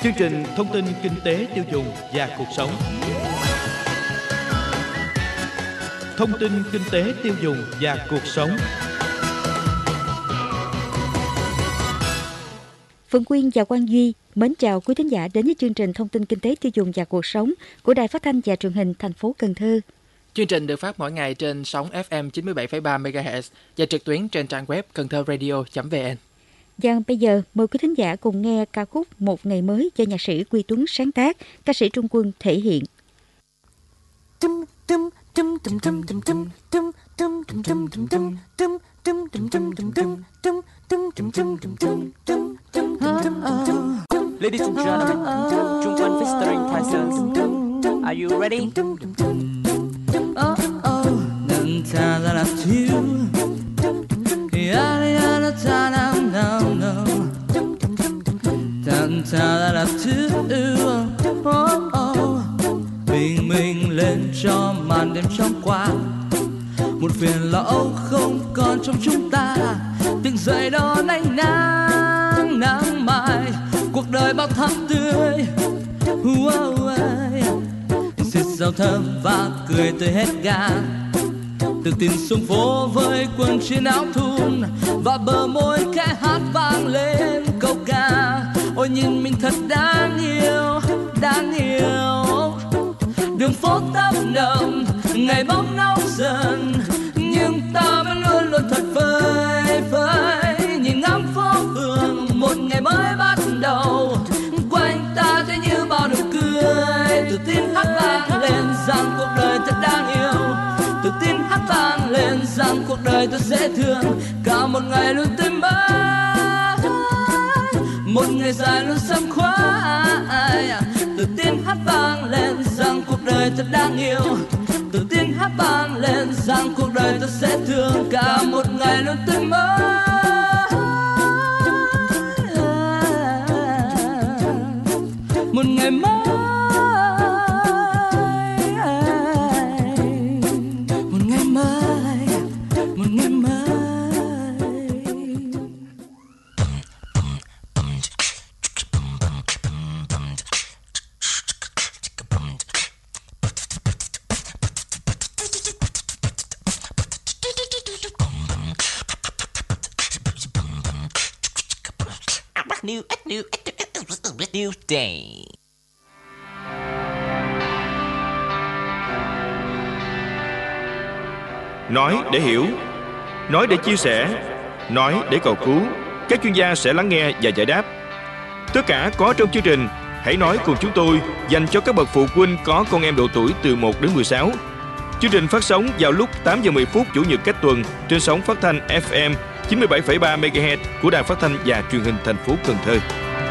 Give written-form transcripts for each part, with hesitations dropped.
Chương trình thông tin kinh tế tiêu dùng và cuộc sống. Thông tin kinh tế tiêu dùng và cuộc sống. Phượng Quyên và Quang Duy mến chào quý thính giả đến với chương trình thông tin kinh tế tiêu dùng và cuộc sống của Đài Phát thanh và Truyền hình thành phố Cần Thơ. Chương trình được phát mỗi ngày trên sóng FM 97,3 MHz và trực tuyến trên trang web cầnthoradio.vn. Và bây giờ mời quý thính giả cùng nghe ca khúc Một Ngày Mới do nhạc sĩ Quy Tuấn sáng tác, ca sĩ Trung Quân thể hiện. Ladies and gentlemen, Trung Quân featuring Tyson. Are you ready? Bình minh lên cho màn đêm trong qua, một phiền não không còn trong chúng ta. Tỉnh dậy đón ánh nắng nắng mai, cuộc đời bao thắm tươi. Xiết giao thơm và cười tươi hết gan, tự tin xuống phố với quần chiến áo thun và bờ môi khẽ hát vang lên câu ca. Ôi nhìn mình thật đáng yêu, đáng yêu. Đường phố tấp nập, ngày bóng nóng dần, nhưng ta vẫn luôn luôn thật vơi vơi. Nhìn ngắm phố phường, một ngày mới bắt đầu. Quanh ta thấy như bao nụ cười, tự tin hát vang lên rằng cuộc đời thật đáng yêu. Tự tin hát vang lên rằng cuộc đời thật dễ thương. Cả một ngày luôn tươi mới, một ngày dài luôn sớm khoái. Tự tin hát vang lên rằng cuộc đời thật đáng yêu. Tự tin hát vang lên rằng cuộc đời thật dễ thương. Cả một ngày luôn tươi mới, một ngày mới. New day. Nói để hiểu, nói để chia sẻ, nói để cầu cứu. Các chuyên gia sẽ lắng nghe và giải đáp. Tất cả có trong chương trình Hãy Nói Cùng Chúng Tôi, dành cho các bậc phụ huynh có con em độ tuổi từ 1 đến 16. Chương trình phát sóng vào lúc 8 giờ 10 phút Chủ nhật cách tuần trên sóng phát thanh FM 97,3 MHz của Đài Phát thanh và Truyền hình thành phố Cần Thơ.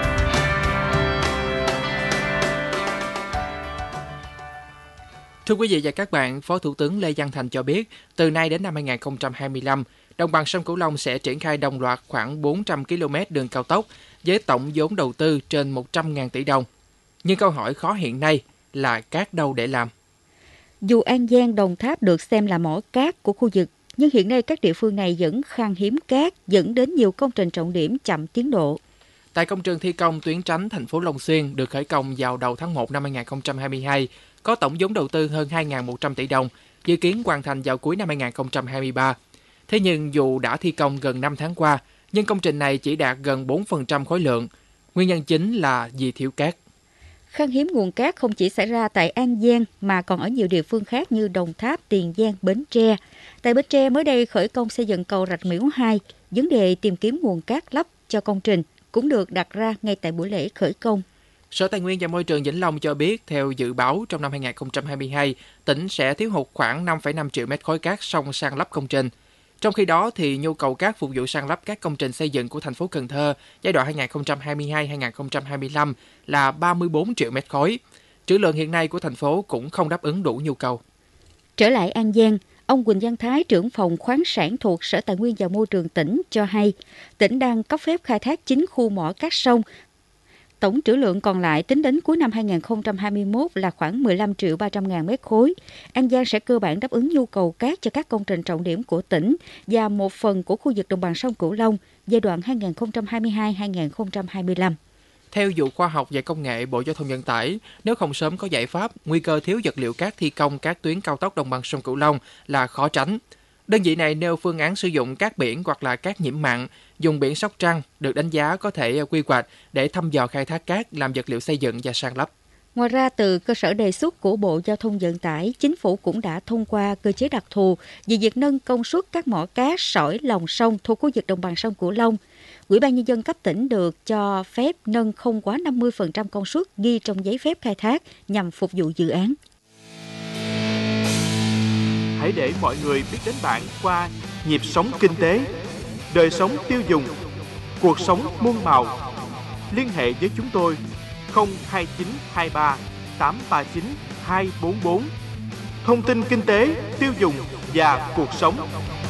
Thưa quý vị và các bạn, Phó Thủ tướng Lê Văn Thành cho biết, từ nay đến năm 2025, đồng bằng sông Cửu Long sẽ triển khai đồng loạt khoảng 400 km đường cao tốc với tổng vốn đầu tư trên 100.000 tỷ đồng. Nhưng câu hỏi khó hiện nay là cát đâu để làm? Dù An Giang, Đồng Tháp được xem là mỏ cát của khu vực, nhưng hiện nay các địa phương này vẫn khan hiếm cát, dẫn đến nhiều công trình trọng điểm chậm tiến độ. Tại công trường thi công tuyến tránh thành phố Long Xuyên được khởi công vào đầu tháng 1 năm 2022, có tổng vốn đầu tư hơn 2.100 tỷ đồng, dự kiến hoàn thành vào cuối năm 2023. Thế nhưng dù đã thi công gần 5 tháng qua, nhưng công trình này chỉ đạt gần 4% khối lượng. Nguyên nhân chính là vì thiếu cát. Khan hiếm nguồn cát không chỉ xảy ra tại An Giang mà còn ở nhiều địa phương khác như Đồng Tháp, Tiền Giang, Bến Tre. Tại Bến Tre mới đây khởi công xây dựng cầu Rạch Miễu 2, vấn đề tìm kiếm nguồn cát lấp cho công trình cũng được đặt ra ngay tại buổi lễ khởi công. Sở Tài nguyên và Môi trường Vĩnh Long cho biết, theo dự báo trong năm 2022, tỉnh sẽ thiếu hụt khoảng 5,5 triệu mét khối cát xong san lấp công trình. Trong khi đó, thì nhu cầu cát phục vụ san lấp các công trình xây dựng của thành phố Cần Thơ giai đoạn 2022-2025 là 34 triệu mét khối. Trữ lượng hiện nay của thành phố cũng không đáp ứng đủ nhu cầu. Trở lại An Giang, ông Quỳnh Văn Thái, trưởng phòng khoáng sản thuộc Sở Tài nguyên và Môi trường tỉnh cho hay, tỉnh đang cấp phép khai thác 9 khu mỏ cát sông. Tổng trữ lượng còn lại tính đến cuối năm 2021 là khoảng 15 triệu 300 ngàn mét khối. An Giang sẽ cơ bản đáp ứng nhu cầu cát cho các công trình trọng điểm của tỉnh và một phần của khu vực đồng bằng sông Cửu Long giai đoạn 2022-2025. Theo vụ khoa học và công nghệ Bộ Giao thông Vận tải, nếu không sớm có giải pháp, nguy cơ thiếu vật liệu cát thi công các tuyến cao tốc đồng bằng sông Cửu Long là khó tránh. Đơn vị này nêu phương án sử dụng cát biển hoặc là cát nhiễm mặn, dùng biển Sóc Trăng được đánh giá có thể quy hoạch để thăm dò khai thác cát làm vật liệu xây dựng và san lấp. Ngoài ra, từ cơ sở đề xuất của Bộ Giao thông Vận tải, Chính phủ cũng đã thông qua cơ chế đặc thù về việc nâng công suất các mỏ cát sỏi lòng sông thuộc khu vực đồng bằng sông Cửu Long. Ủy ban Nhân dân cấp tỉnh được cho phép nâng không quá 50% công suất ghi trong giấy phép khai thác nhằm phục vụ dự án. Hãy để mọi người biết đến bạn qua nhịp sống kinh tế, đời sống tiêu dùng, cuộc sống muôn màu. Liên hệ với chúng tôi 02923 839 244. Thông tin kinh tế, tiêu dùng và cuộc sống.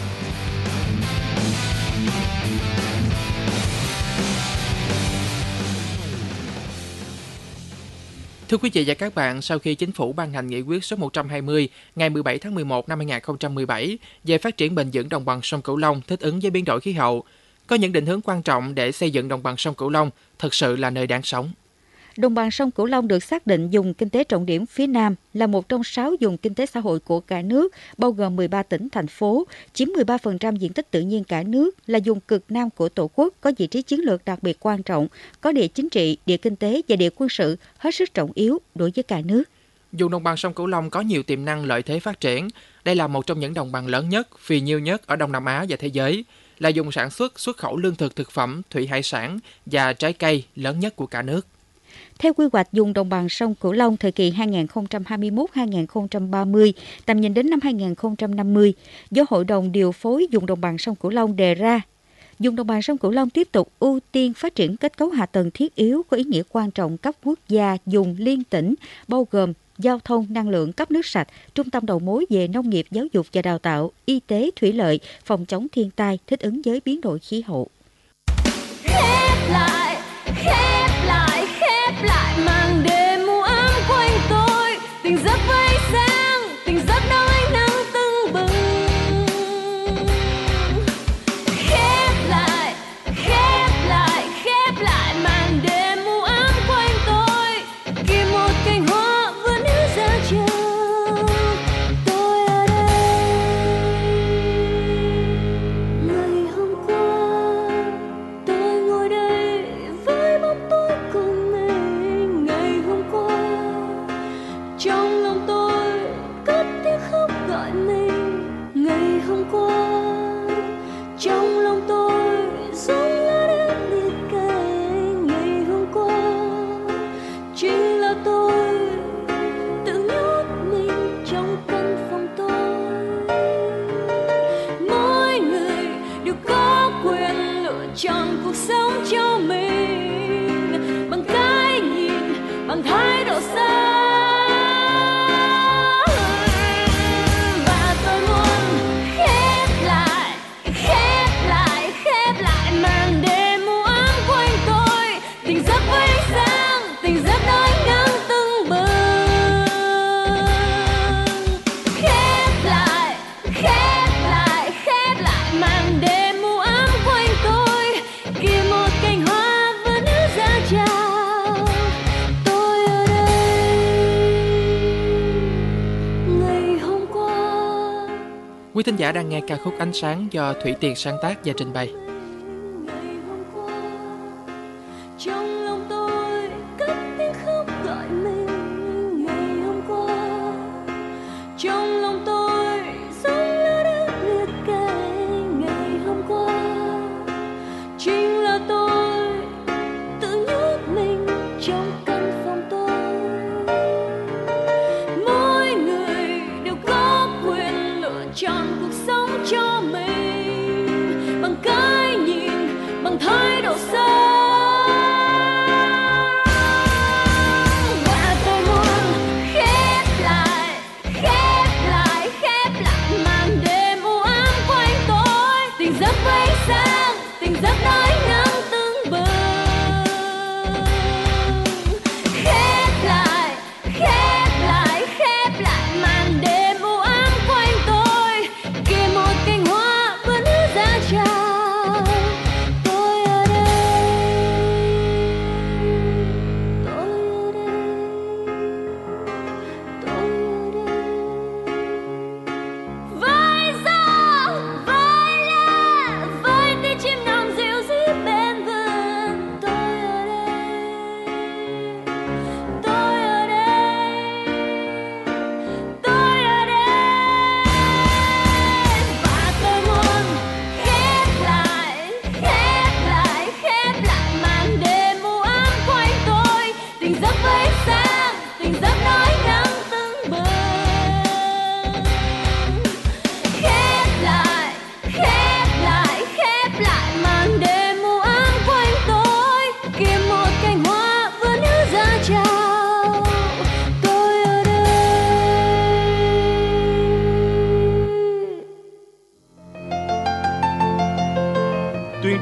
Thưa quý vị và các bạn, sau khi Chính phủ ban hành nghị quyết số 120 ngày 17 tháng 11 năm 2017 về phát triển bền vững đồng bằng sông Cửu Long thích ứng với biến đổi khí hậu, có những định hướng quan trọng để xây dựng đồng bằng sông Cửu Long thực sự là nơi đáng sống. Đồng bằng sông Cửu Long được xác định vùng kinh tế trọng điểm phía Nam, là một trong 6 vùng kinh tế xã hội của cả nước, bao gồm 13 tỉnh, thành phố, chiếm 13% diện tích tự nhiên cả nước, là vùng cực Nam của Tổ quốc, có vị trí chiến lược đặc biệt quan trọng, có địa chính trị, địa kinh tế và địa quân sự hết sức trọng yếu đối với cả nước. Vùng đồng bằng sông Cửu Long có nhiều tiềm năng lợi thế phát triển. Đây là một trong những đồng bằng lớn nhất, phì nhiêu nhất ở Đông Nam Á và thế giới, là vùng sản xuất, xuất khẩu lương thực, thực phẩm, thủy hải sản và trái cây lớn nhất của cả nước. Theo quy hoạch vùng đồng bằng sông Cửu Long thời kỳ 2021-2030, tầm nhìn đến năm 2050, do Hội đồng điều phối vùng đồng bằng sông Cửu Long đề ra, vùng đồng bằng sông Cửu Long tiếp tục ưu tiên phát triển kết cấu hạ tầng thiết yếu có ý nghĩa quan trọng cấp quốc gia, vùng liên tỉnh, bao gồm giao thông, năng lượng, cấp nước sạch, trung tâm đầu mối về nông nghiệp, giáo dục và đào tạo, y tế, thủy lợi, phòng chống thiên tai, thích ứng với biến đổi khí hậu. Khép lại màn đêm u ám quanh tôi, tình giấc với sáng, tình giấc đón ánh nắng tưng bừng. Khép lại màn đêm u ám quanh tôi, kìm một cành hoa vừa níu ra chờ tôi ở đây. Ngày hôm qua tôi ngồi đây với bóng tối cùng mình. Ngày hôm qua trong lòng tôi cất tiếng khóc gọi mình. Ngày hôm qua trong lòng tôi rung lá đến liệt kề. Ngày hôm qua chính là tôi tự nhốt mình trong căn phòng tôi. Mỗi người đều có quyền lựa chọn cuộc sống cho mình bằng cái nhìn, bằng thái độ sống. Và tôi muốn khép lại màn đêm u ám quanh tôi, tình giấc với ánh sáng, tình giấc đón ánh nắng tưng bừng. Khép lại màn đêm u ám quanh tôi, kìa một cành hoa vừa níu ra chào tôi ở đây. Ngày hôm qua Quý thính giả đang nghe ca khúc Ánh Sáng do Thủy Tiền sáng tác và trình bày. Ngày hôm qua trong lòng tôi cất tiếng khóc gọi mình. Ngày hôm qua trong lòng tôi rung lá đến liệt kề. Ngày hôm qua chính là tôi tự nhốt mình trong căn phòng tôi. Mỗi người đều có quyền lựa chọn cuộc sống cho mình bằng cái nhìn, bằng thái độ sống. Và tôi muốn khép lại màn đêm u ám quanh tôi, tình giấc với ánh sáng, tình giấc đón ánh nắng tưng bừng. Khép lại màn đêm u ám quanh tôi, kìa một cành hoa vừa níu ra chào tôi ở đây.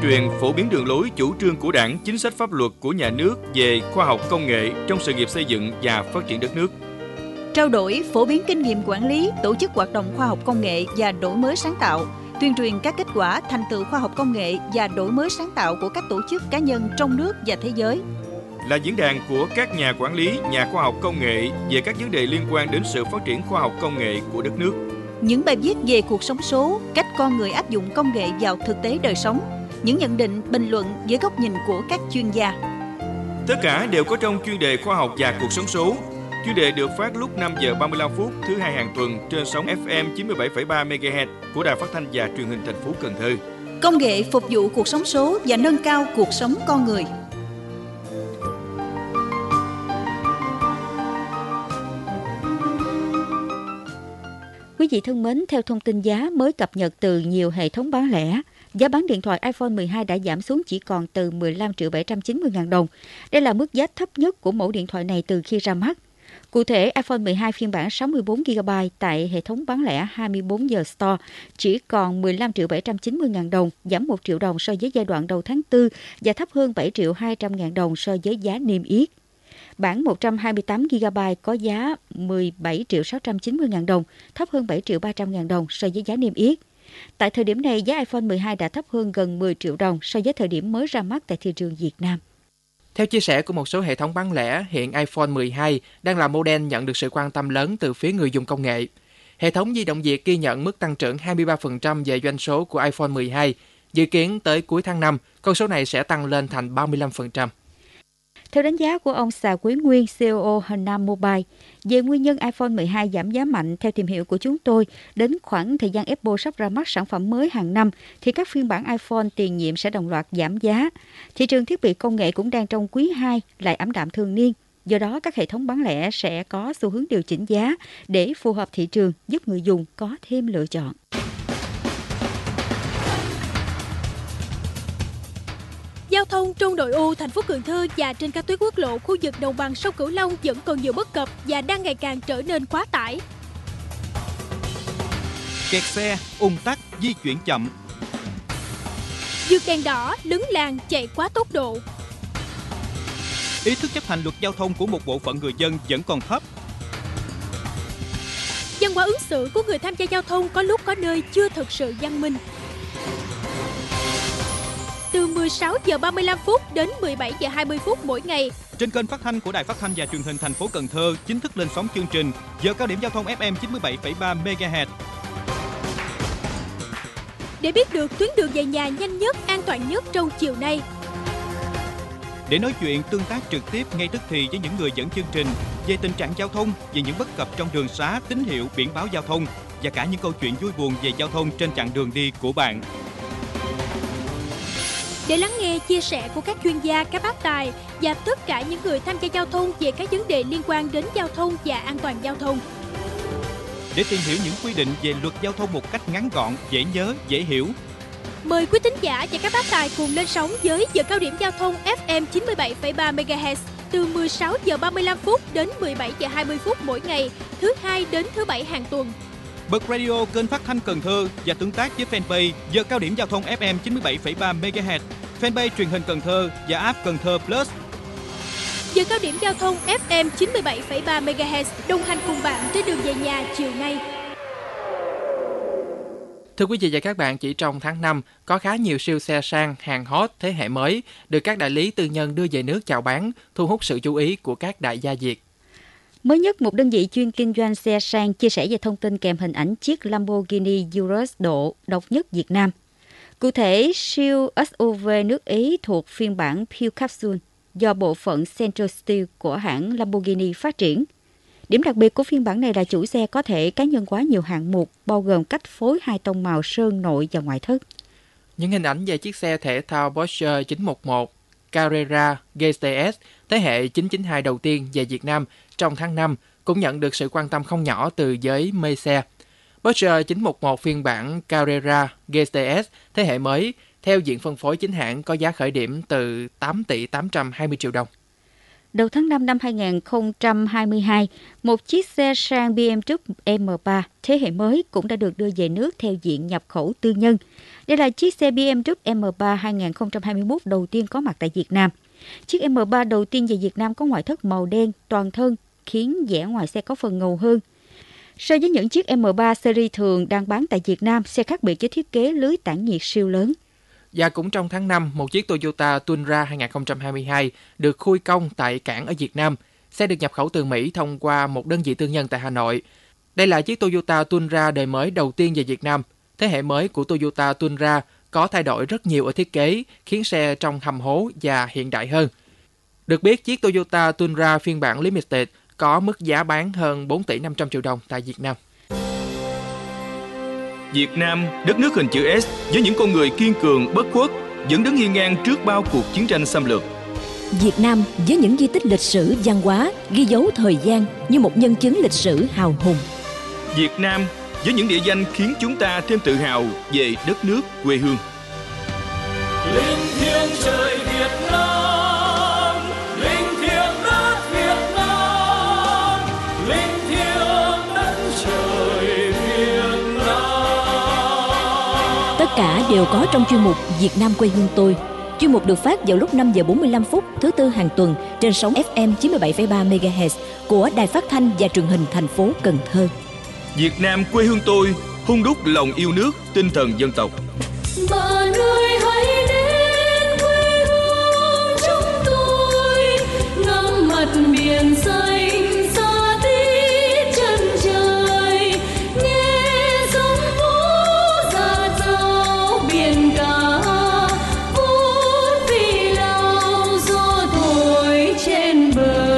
truyền, phổ biến đường lối chủ trương của Đảng, chính sách pháp luật của nhà nước về khoa học công nghệ trong sự nghiệp xây dựng và phát triển đất nước. Trao đổi, phổ biến kinh nghiệm quản lý, tổ chức hoạt động khoa học công nghệ và đổi mới sáng tạo, tuyên truyền các kết quả, thành tựu khoa học công nghệ và đổi mới sáng tạo của các tổ chức cá nhân trong nước và thế giới. Là diễn đàn của các nhà quản lý, nhà khoa học công nghệ về các vấn đề liên quan đến sự phát triển khoa học công nghệ của đất nước. Những bài viết về cuộc sống số, cách con người áp dụng công nghệ vào thực tế đời sống, những nhận định, bình luận với góc nhìn của các chuyên gia. Tất cả đều có trong chuyên đề khoa học và cuộc sống số. Chuyên đề được phát lúc 5 giờ 35 phút thứ hai hàng tuần trên sóng FM 97,3 MHz của Đài Phát thanh và Truyền hình thành phố Cần Thơ. Công nghệ phục vụ cuộc sống số và nâng cao cuộc sống con người. Quý vị thân mến, theo thông tin giá mới cập nhật từ nhiều hệ thống bán lẻ, giá bán điện thoại iPhone 12 đã giảm xuống chỉ còn từ 15.790.000 đồng. Đây là mức giá thấp nhất của mẫu điện thoại này từ khi ra mắt. Cụ thể, iPhone 12 phiên bản 64GB tại hệ thống bán lẻ 24 giờ Store chỉ còn 15.790.000 đồng, giảm 1 triệu đồng so với giai đoạn đầu tháng 4 và thấp hơn 7.200.000 đồng so với giá niêm yết. Bản 128GB có giá 17.690.000 đồng, thấp hơn 7.300.000 đồng so với giá niêm yết. Tại thời điểm này, giá iPhone 12 đã thấp hơn gần 10 triệu đồng so với thời điểm mới ra mắt tại thị trường Việt Nam. Theo chia sẻ của một số hệ thống bán lẻ, hiện iPhone 12 đang là model nhận được sự quan tâm lớn từ phía người dùng công nghệ. Hệ thống di động Việt ghi nhận mức tăng trưởng 23% về doanh số của iPhone 12. Dự kiến tới cuối tháng 5, con số này sẽ tăng lên thành 35%. Theo đánh giá của ông Xà Quý Nguyên, CEO Hana Mobile, về nguyên nhân iPhone 12 giảm giá mạnh, theo tìm hiểu của chúng tôi, đến khoảng thời gian Apple sắp ra mắt sản phẩm mới hàng năm, thì các phiên bản iPhone tiền nhiệm sẽ đồng loạt giảm giá. Thị trường thiết bị công nghệ cũng đang trong quý 2 lại ảm đạm thường niên. Do đó, các hệ thống bán lẻ sẽ có xu hướng điều chỉnh giá để phù hợp thị trường, giúp người dùng có thêm lựa chọn. Giao thông trong nội ô thành phố Cần Thơ và trên các tuyến quốc lộ khu vực đồng bằng sông Cửu Long vẫn còn nhiều bất cập và đang ngày càng trở nên quá tải. Kẹt xe, ùn tắc, di chuyển chậm. Vượt đèn đỏ, lấn làn, chạy quá tốc độ. Ý thức chấp hành luật giao thông của một bộ phận người dân vẫn còn thấp. Văn hóa ứng xử của người tham gia giao thông có lúc có nơi chưa thực sự văn minh. Từ 16 giờ 35 phút đến 17 giờ 20 phút mỗi ngày. Trên kênh phát thanh của Đài Phát thanh và Truyền hình thành phố Cần Thơ chính thức lên sóng chương trình giờ cao điểm giao thông FM 97,3 MHz. Để biết được tuyến đường về nhà nhanh nhất, an toàn nhất trong chiều nay. Để nói chuyện tương tác trực tiếp ngay tức thì với những người dẫn chương trình về tình trạng giao thông, về những bất cập trong đường xá, tín hiệu, biển báo giao thông và cả những câu chuyện vui buồn về giao thông trên chặng đường đi của bạn. Để lắng nghe chia sẻ của các chuyên gia, các bác tài và tất cả những người tham gia giao thông về các vấn đề liên quan đến giao thông và an toàn giao thông. Để tìm hiểu những quy định về luật giao thông một cách ngắn gọn, dễ nhớ, dễ hiểu. Mời quý thính giả và các bác tài cùng lên sóng với giờ cao điểm giao thông FM 97,3 MHz từ 16 giờ 35 phút đến 17 giờ 20 phút mỗi ngày, thứ hai đến thứ bảy hàng tuần. Bật radio kênh phát thanh Cần Thơ và tương tác với fanpage giờ cao điểm giao thông FM 97,3 MHz, fanpage truyền hình Cần Thơ và app Cần Thơ Plus. Giờ cao điểm giao thông FM 97,3 MHz đồng hành cùng bạn trên đường về nhà chiều nay. Thưa quý vị và các bạn, chỉ trong tháng 5, có khá nhiều siêu xe sang hàng hot thế hệ mới được các đại lý tư nhân đưa về nước chào bán, thu hút sự chú ý của các đại gia Việt. Mới nhất, một đơn vị chuyên kinh doanh xe sang chia sẻ về thông tin kèm hình ảnh chiếc Lamborghini Urus độ độc nhất Việt Nam. Cụ thể, siêu SUV nước Ý thuộc phiên bản Pure Capsule do bộ phận Central Steel của hãng Lamborghini phát triển. Điểm đặc biệt của phiên bản này là chủ xe có thể cá nhân hóa nhiều hạng mục, bao gồm cách phối hai tông màu sơn nội và ngoại thất. Những hình ảnh về chiếc xe thể thao Porsche 911 Carrera GTS thế hệ 992 đầu tiên về Việt Nam trong tháng 5 cũng nhận được sự quan tâm không nhỏ từ giới mê xe. Porsche 911 phiên bản Carrera GTS thế hệ mới theo diện phân phối chính hãng có giá khởi điểm từ 8 tỷ 820 triệu đồng. Đầu tháng 5 năm 2022, một chiếc xe sang BMW M3 thế hệ mới cũng đã được đưa về nước theo diện nhập khẩu tư nhân. Đây là chiếc xe BMW M3 2021 đầu tiên có mặt tại Việt Nam. Chiếc M3 đầu tiên về Việt Nam có ngoại thất màu đen toàn thân, khiến vẻ ngoài xe có phần ngầu hơn. So với những chiếc M3 series thường đang bán tại Việt Nam, xe khác biệt với thiết kế lưới tản nhiệt siêu lớn. Và cũng trong tháng 5, một chiếc Toyota Tundra 2022 được khui công tại cảng ở Việt Nam. Xe được nhập khẩu từ Mỹ thông qua một đơn vị tư nhân tại Hà Nội. Đây là chiếc Toyota Tundra đời mới đầu tiên về Việt Nam. Thế hệ mới của Toyota Tundra có thay đổi rất nhiều ở thiết kế, khiến xe trông hầm hố và hiện đại hơn. Được biết, chiếc Toyota Tundra phiên bản Limited có mức giá bán hơn 4 tỷ 500 triệu đồng tại Việt Nam. Việt Nam, đất nước hình chữ S với những con người kiên cường, bất khuất, vẫn đứng hiên ngang trước bao cuộc chiến tranh xâm lược. Việt Nam với những di tích lịch sử văn hóa ghi dấu thời gian như một nhân chứng lịch sử hào hùng. Việt Nam với những địa danh khiến chúng ta thêm tự hào về đất nước quê hương. Linh thiêng trời Việt Nam, linh thiêng đất Việt Nam, linh thiêng đất trời Việt Nam. Tất cả đều có trong chuyên mục Việt Nam quê hương tôi. Chuyên mục được phát vào lúc 5 giờ 45 phút thứ Tư hàng tuần trên sóng FM 97,3 MHz của Đài Phát thanh và Truyền hình thành phố Cần Thơ. Việt Nam quê hương tôi, hun đúc lòng yêu nước, tinh thần dân tộc. Bạn ơi hãy đến quê hương chúng tôi, ngắm mặt biển xanh xa tít chân trời, nghe sóng vỗ dạt dào biển cả, vút vì lao gió thổi trên bờ.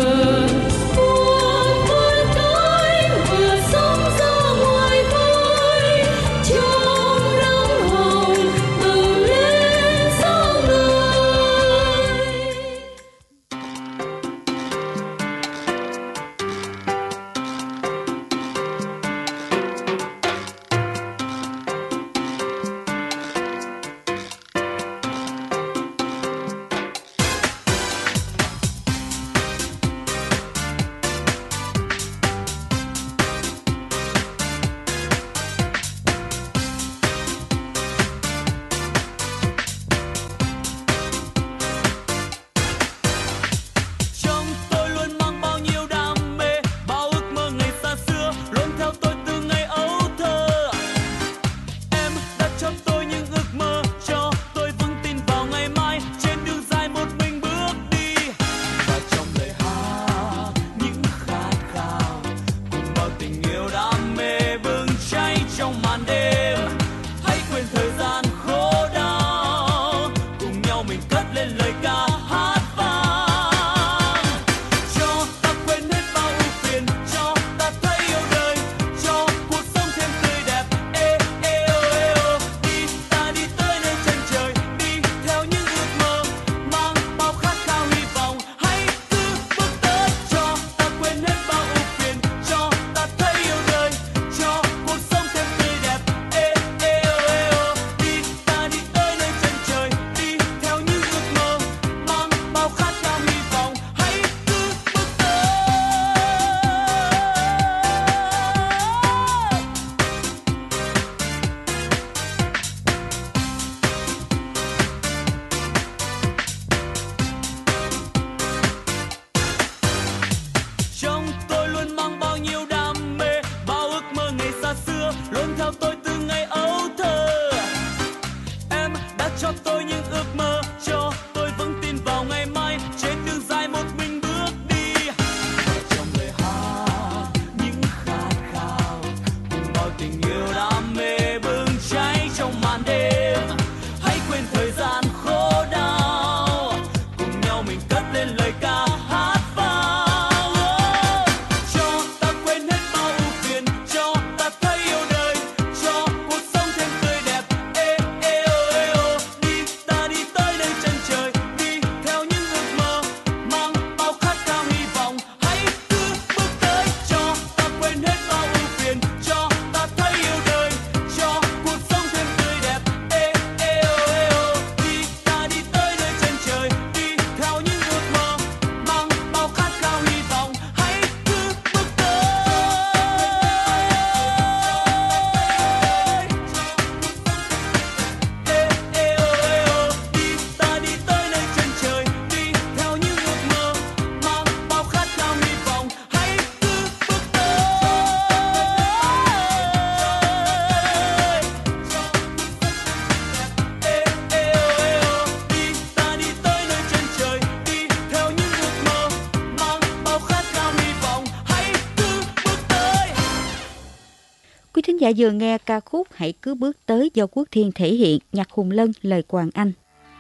giả vừa nghe ca khúc Hãy cứ bước tới do Quốc Thiên thể hiện, nhạc Hùng Lân, lời Hoàng Anh.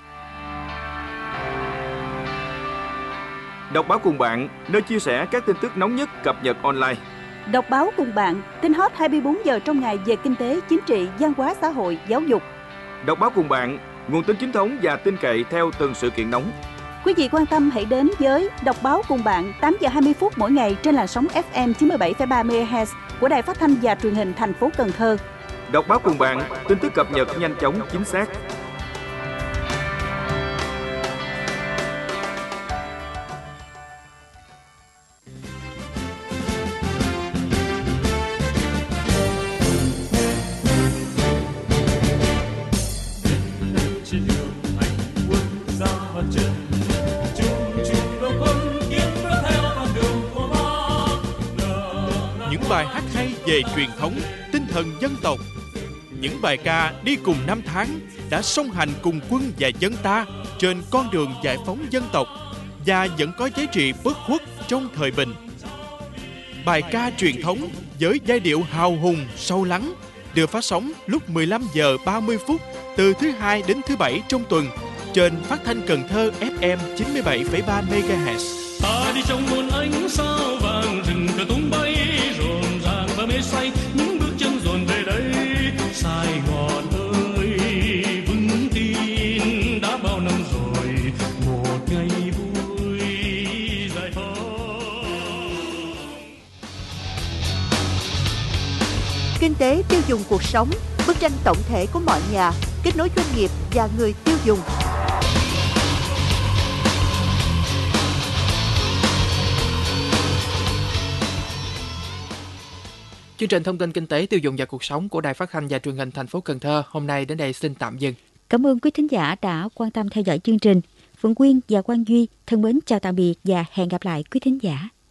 Đọc báo cùng bạn, nơi chia sẻ các tin tức nóng nhất cập nhật online. Đọc báo cùng bạn, tin hot 24 giờ trong ngày về kinh tế, chính trị, văn hóa xã hội, giáo dục. Đọc báo cùng bạn, nguồn tin chính thống và tin cậy theo từng sự kiện nóng. Quý vị quan tâm hãy đến với Đọc báo cùng bạn 8 giờ 20 phút mỗi ngày trên làn sóng FM 97,3 MHz của Đài Phát thanh và Truyền hình thành phố Cần Thơ. Đọc báo cùng bạn, tin tức cập nhật nhanh chóng, chính xác. Bài hát hay về truyền thống, tinh thần dân tộc. Những bài ca đi cùng năm tháng đã song hành cùng quân và dân ta trên con đường giải phóng dân tộc và vẫn có giá trị bất khuất trong thời bình. Bài ca truyền thống với giai điệu hào hùng, sâu lắng được phát sóng lúc 15 giờ 30 phút từ thứ Hai đến thứ Bảy trong tuần trên phát thanh Cần Thơ FM 97,3 MHz. Ta đi trong muôn ánh sao vàng, rừng cờ tung bay rộn ràng và mê say, những bước chân dồn về đây. Sài Gòn ơi, vững tin đã bao năm rồi, một ngày vui giải phóng. Kinh tế tiêu dùng cuộc sống, bức tranh tổng thể của mọi nhà, kết nối doanh nghiệp và người tiêu dùng. Chương trình thông tin kinh tế tiêu dùng và cuộc sống của Đài Phát thanh và Truyền hình thành phố Cần Thơ hôm nay đến đây xin tạm dừng. Cảm ơn quý thính giả đã quan tâm theo dõi chương trình. Phượng Quyên và Quang Duy thân mến chào tạm biệt và hẹn gặp lại quý thính giả.